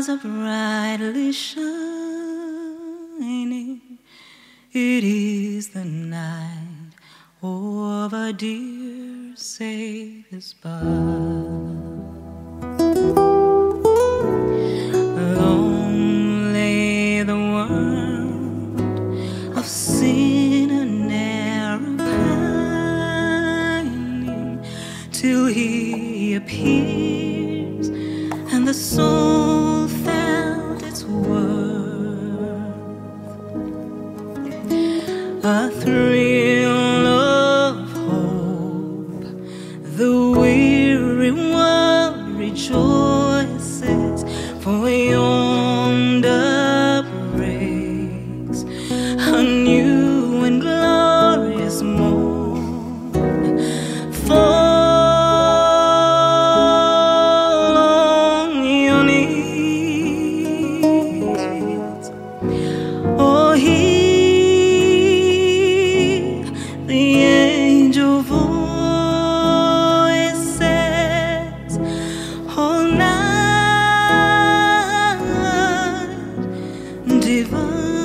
stars are brightly shining. It is the night of our dear Savior's birth. Long lay the world of sin and error pining, till He appears and the soul felt its worth. A thrill of hope, the weary world rejoices, for yonder breaks a new and glorious morn. Fall on your knees, or hear the angel voices all night divine.